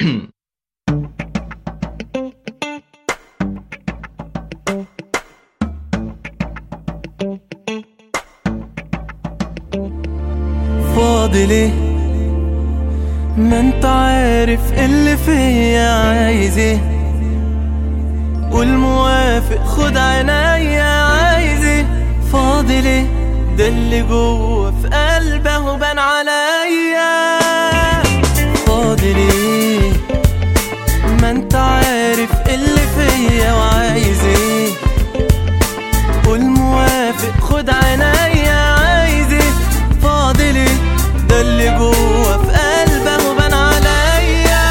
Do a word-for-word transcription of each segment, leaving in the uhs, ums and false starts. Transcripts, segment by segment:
فاضي ليه؟ ما انت عارف اللي فيا عايز ايه. قول موافق خد عينيا عايز ايه. فاضي ليه؟ ده اللي جوه في قلبه بان عليا. فاضي ليه؟ ما انت عارف اللي فيا وعايز ايه. قول موافق خد عينيا عايز ايه. فاضي ليه؟ ده اللي جوه في قلبه بان عليا.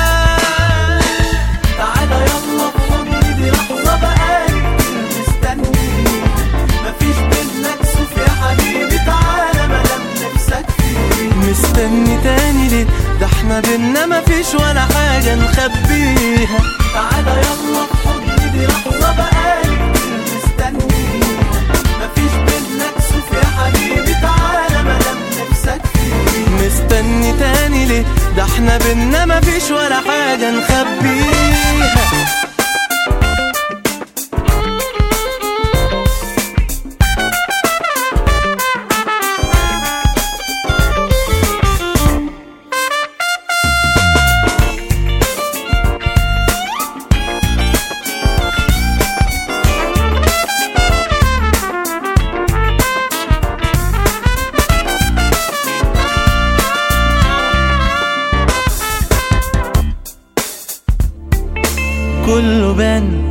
تعالى يلا بحضني دي لحظة بقالي كتير مستني. مفيش بينا كسوف يا حبيبي تعالى مادام نفسك فيه. مستني تاني ليه؟ ده احنا بينا مفيش ولا حاجة نخبيها. تعالى يلا بحضني دي لحظة بقالي كتير مستني. مفيش بينا كسوف يا حبيبي تعالى مادام نفسك فيه. مستني تاني ليه؟ ده احنا بينا مفيش ولا حاجة نخبيها. كله بان،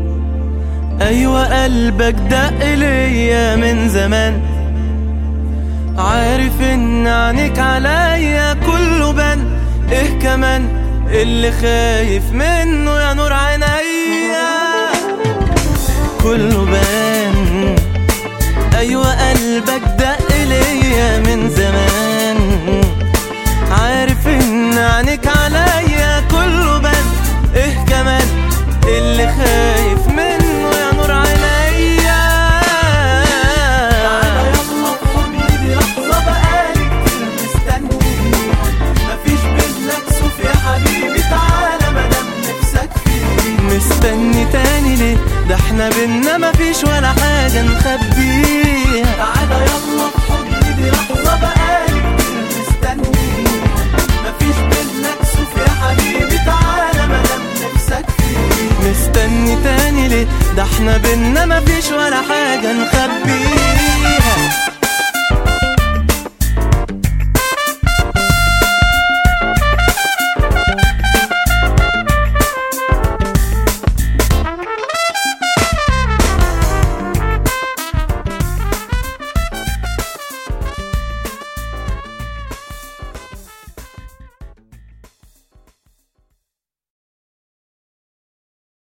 ايوه قلبك دق ليا من زمان. عارف ان عينيك عليا كله بان. ايه كمان اللي خايف منه يا نور عينيا. كله بان، ايوه قلبك دق ليا من زمان. عارف ان عينيك عليا كله بان. ايه كمان اللي خايف منه يا نور عينيا. تعالى يلا بحضني دي لحظة بقالي كتير مستني. مفيش بينا كسوف يا حبيبي تعالى مادام نفسك فيه. مستني تاني ليه؟ ده احنا بينا مفيش ولا حاجة نخبيها. تعالى يلا بحضني دي لحظة بقالي كتير مستني. مفيش بينا كسوف يا حبيبي تعالى مادام نفسك فيه. مستني تاني ليه؟ ده احنا بينا مفيش ولا حاجة نخبيها.